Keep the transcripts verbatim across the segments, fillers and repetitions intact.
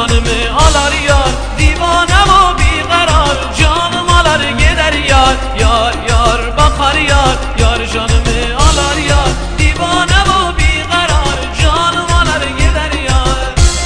canımı alar yar, divane o bir karar, canım alır gider yar. Yar yar bakar yar, yar canımı alar yar, divane o bir karar, canım alır gider yar.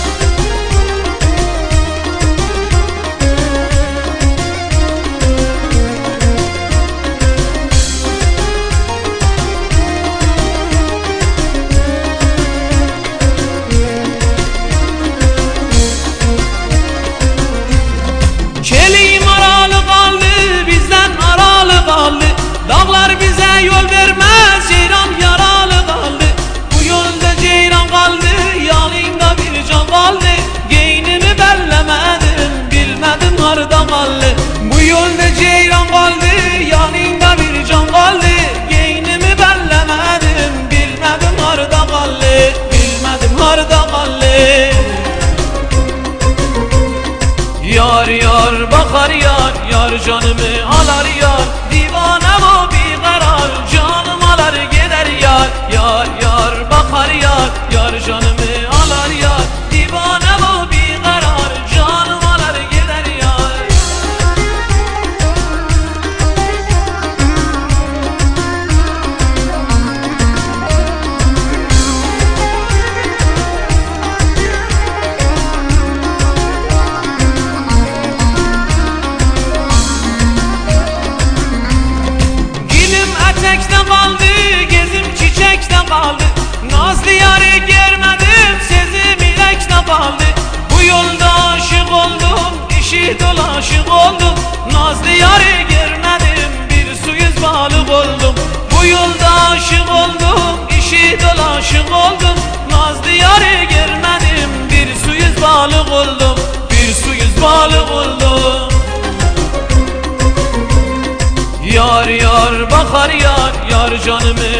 Çeliğim aralı kaldı, bizden aralı kaldı, dağlar bize yol vermez, ceyran yaralı kaldı. Bu yolda ceyran kaldı, yanımda bir can kaldı, geynimi bellemedim, bilmedim harda kaldı. Bu yolda ceyran kaldı, yanımda bir can kaldı, geynimi bellemedim, bilmedim harda kaldı, bilmedim harda kaldı. Yar yar bakar yar, yar canımı alar yar, divane o bir karar, canım alır gider yar. Yar yar bakar yar, yar canımı alar yar, divane o bir karar, canım alır gider yar. Kaldı. Nazlı yarı görmedim, sezim ilekte kaldı. Bu yolda aşık oldum, işi dolaşık oldum. Nazlı yarı görmedim, bir suyuz balık oldum. Bu yolda aşık oldum, işi dolaşık oldum. Nazlı yarı görmedim, bir suyuz balık oldum, bir suyuz balık oldum. Yar yar bakar yar, yar canımı